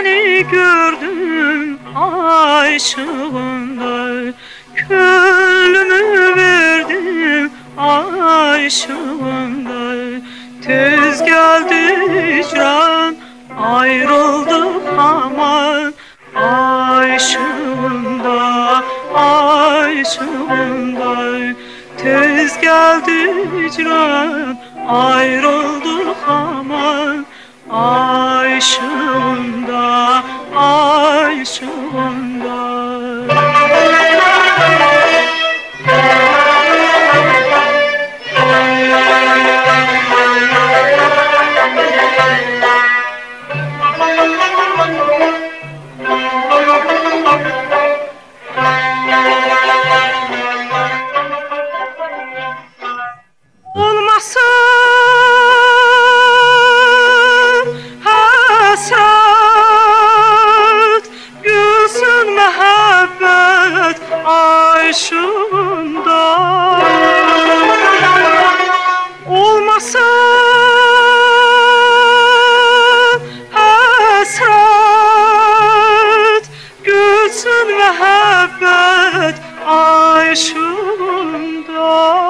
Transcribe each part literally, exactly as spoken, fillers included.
seni gördüm ay ışığında, gönlümü verdim ay ışığında. Tez geldi hicran, ayrıldık aman ay ışığında, ay ışığında. Tez geldi hicran, ayrıldık aman ay ışığında, ay ışığında. Olmasın hasret, gülsün mehabbet ay ışığında. Olmasın hasret, gülsün mehabbet ay ışığında.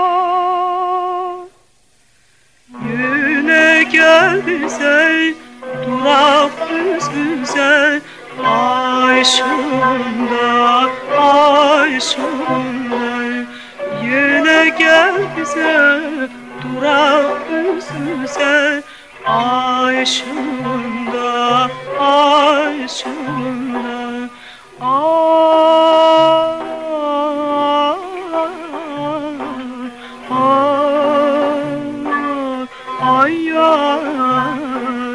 Yine gel bize, durak yüz yüze ay ışığında, ay ışığında. Yine gel bize, durak yüz yüze ay ışığında, ay ışığında. Ay, ay, ay yar,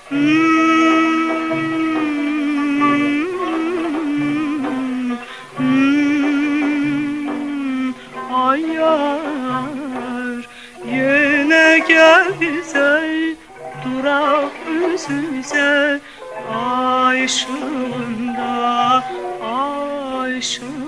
hmm, hmm, ay yar. Yine gel bize, durak yüz yüze ay ışığında, ay ışığında.